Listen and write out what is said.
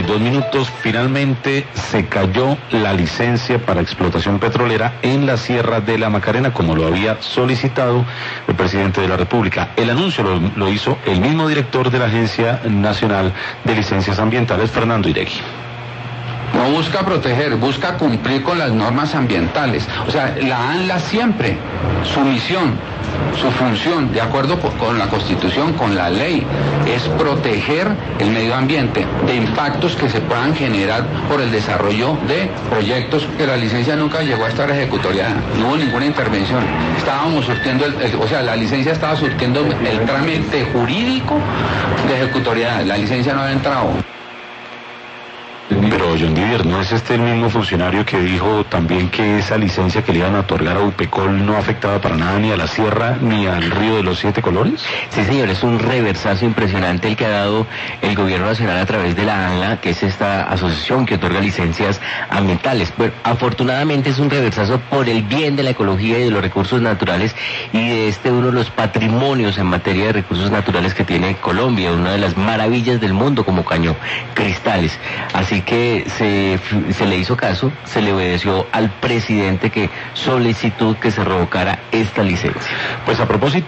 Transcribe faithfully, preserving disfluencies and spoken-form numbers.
dos minutos. Finalmente se cayó la licencia para explotación petrolera en la Sierra de la Macarena, como lo había solicitado el presidente de la República. El anuncio lo, lo hizo el mismo director de la Agencia Nacional de Licencias Ambientales, Fernando Iregui. No busca proteger, busca cumplir con las normas ambientales. O sea, la ANLA siempre, su misión, su función, de acuerdo con la Constitución, con la ley, es proteger el medio ambiente de impactos que se puedan generar por el desarrollo de proyectos que la licencia nunca llegó a estar ejecutoriada. No hubo ninguna intervención. Estábamos surtiendo, el, el, o sea, la licencia estaba surtiendo el trámite jurídico de ejecutoriedad. La licencia no había entrado. Pero, John Didier, ¿no es este el mismo funcionario que dijo también que esa licencia que le iban a otorgar a UPECOL no afectaba para nada ni a la sierra ni al río de los siete colores? Sí, señor, es un reversazo impresionante el que ha dado el gobierno nacional a través de la ANLA, que es esta asociación que otorga licencias ambientales. Pero afortunadamente es un reversazo por el bien de la ecología y de los recursos naturales y de este uno de los patrimonios en materia de recursos naturales que tiene Colombia, una de las maravillas del mundo como Caño Cristales. Así que se, se le hizo caso, se le obedeció al presidente que solicitó que se revocara esta licencia. Pues a propósito